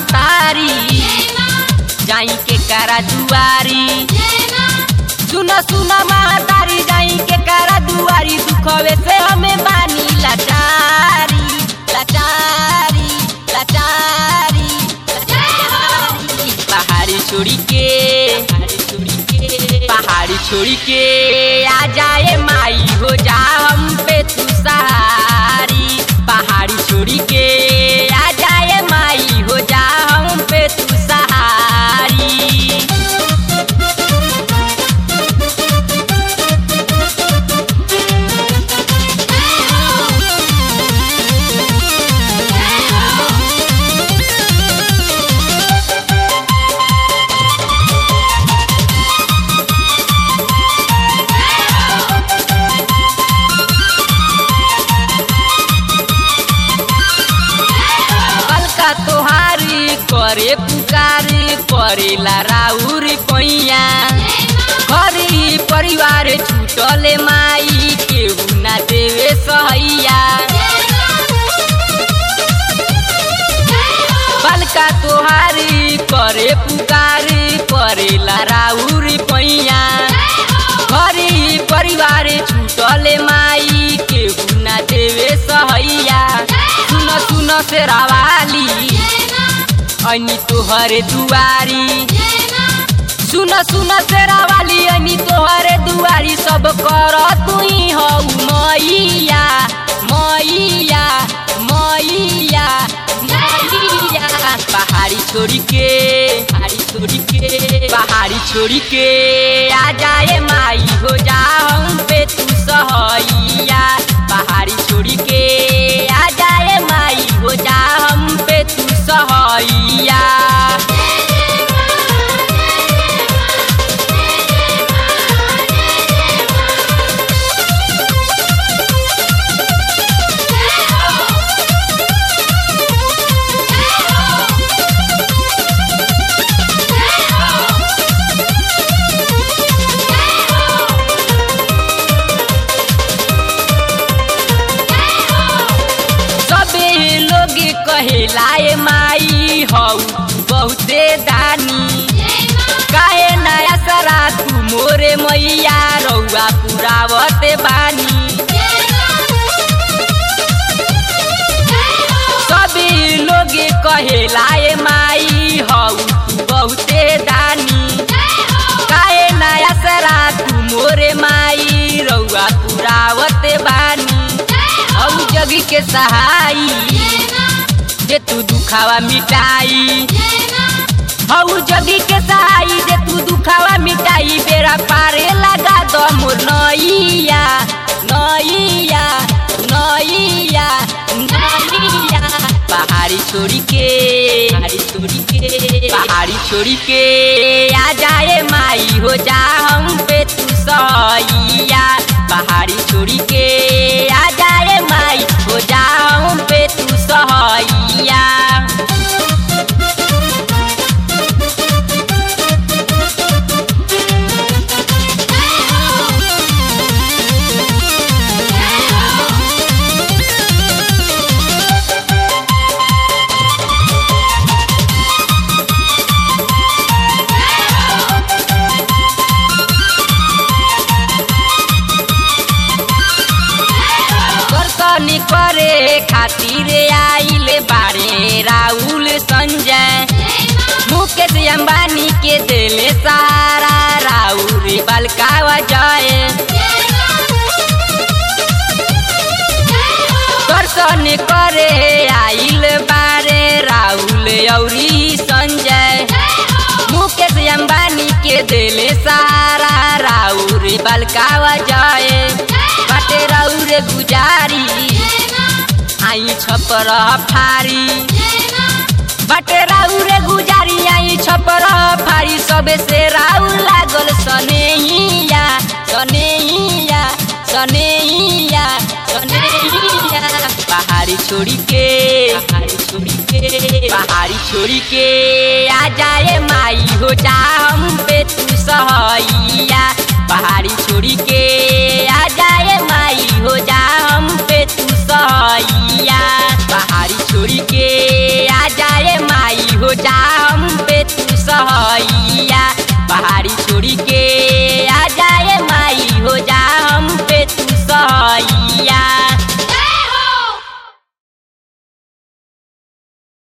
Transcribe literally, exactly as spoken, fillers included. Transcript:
महतारी जाई के करा दुआरी। सुना सुना महतारी जाई के करा दुआरी, दुखवे से हमें बानी लाचारी लाचारी लाचारी लाचारी। पहाड़ी छोड़ी के पहाड़ी छोड़ी के आ जाए माई हो जा हम पे तू सहारी। पहाड़ी छोड़ी के आ जाए माई हो जा हम पे तू सहारी। तोहारी करे पुकारी करेला राउर पैया, घरी परिवार छूटले माई केहू ना देवे सहैया। बलका तोहारी करे पुकारी करेला राउर पैया, घरी परिवार छूटले माई केहू ना देवे सहैया। सुन सुन से रावाली अनि तोहरे दुआरी, सुन सुन से रावाली अनि तोहरे दुआरी। सब कर तुई हौ मैया मैया मैया मैया। पहाड़ी छोड़ी के पहाड़ी छोड़ी के पहाड़ी छोड़ी के आ जाए माई हो जा हम पे तू सहैया। पहाड़ी छोड़ी के आ जाए माई हो जा हम पे तू सहैया। कहेलाए माई हौ बहुते दानी, काहे नया सरा तू मोरे मैया रउआ पुरावते बानी। सभी लोग कहेलाए माई हौ बहुते दानी, काहे नया सरा तू मोरे माई रउआ पुरावते बानी। औ जग के सहाई जे तू दुखावा मिटाई, हऊ जगी के सहाई जे तू दुखावा मिटाई। बेरा पारे लगा दो मोर नैया नैया नैया नैया। पहाड़ी छोड़ी के पहाड़ी छोड़ी के पहाड़ी छोड़ी के आ जाए माई हो जा हम पे तू सहैया। पहाड़ी छोड़ी के आ जाए माई हो जा हम पे तू सहैया। करे खातिर आइल बारे राहुल संजय, मुकेश अंबानी के दिले सारा राउर बलकावा जाए। दर्शन करे आइल बारे राहुल औरी संजय, मुकेश अंबानी के दिले सारा राउर बलकावा जाए। बाटे राउर गुजारी आई छपर फारी, बाटे राउर गुजारी आई छपर फारी। सबे से राउर लागल सनेहिया सनेहिया सनेहिया सनेहिया। पहाड़ी छोड़ी के पहाड़ी छोड़ी के पहाड़ी छोड़ी के आ जाए माई हो जा हम पे तू सहैया।